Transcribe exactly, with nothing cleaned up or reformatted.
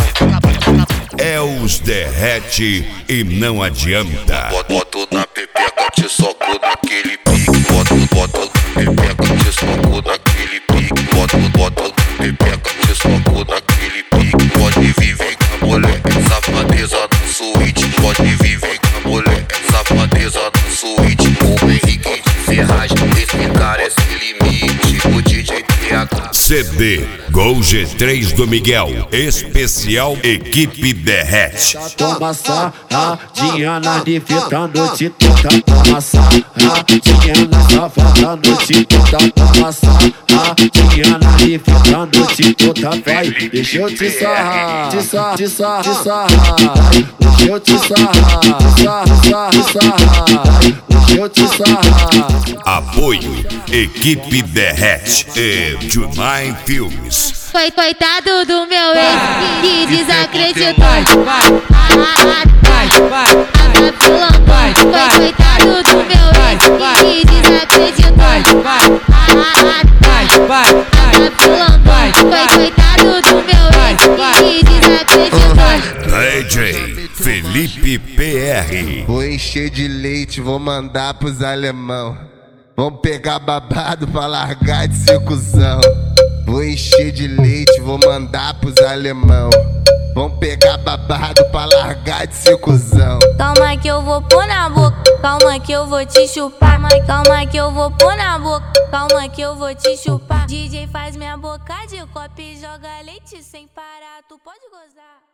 É os derrete e não adianta. Boto na pepeca, te soco naquele pique. Boto, boto na pepeca, te soco naquele pique. Boto, boto na pepeca, te soco naquele pique. Pode vir, vem com a mulher, safadeza no suíte. Pode vir, vem com a mulher, safadeza no suíte. O Henrique de Ferraz, respeitar esse limite. O D J T H. C D Gol G três do Miguel, especial Equipe Derrete. Toma sarradinha na de fita a noite toda. Toma sarradinha na safada a noite toda. Toma sarradinha na de fita a noite toda. Vai, deixa eu te sarrar, te sarrar, te sarrar, te sarrar. Deixa eu te sarrar, sarrar, sarrar, sarrar. Deixa eu te sarrar. Apoio Equipe Derrete e Junai Filmes. Foi coitado do meu ex que desacreditou. Foi coitado do meu ex que desacreditou. Foi coitado do meu ex que desacreditou. D J Felipe P R. Vou encher de leite, vou mandar pros alemão. Vamos pegar babado pra largar de ser cuzão. Vou encher de leite, vou mandar pros alemão. Vamos pegar babado pra largar de ser cuzão. Calma que eu vou pôr na boca, calma que eu vou te chupar. Calma que eu vou pôr na boca, calma que eu vou te chupar. D J faz minha boca de copo e joga leite sem parar, tu pode gozar.